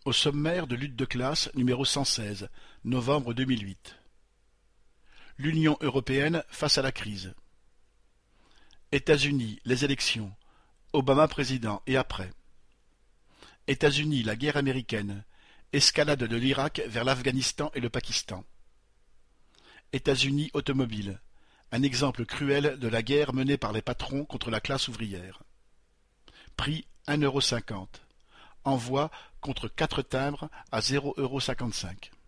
Au sommaire de Lutte de classe numéro 116, novembre 2008. L'Union européenne face à la crise. États-Unis, les élections. Obama président et après. États-Unis, la guerre américaine. Escalade de l'Irak vers l'Afghanistan et le Pakistan. États-Unis automobile. Un exemple cruel de la guerre menée par les patrons contre la classe ouvrière. Prix 1,50 €. Envoi contre 4 timbres à 0,55 €.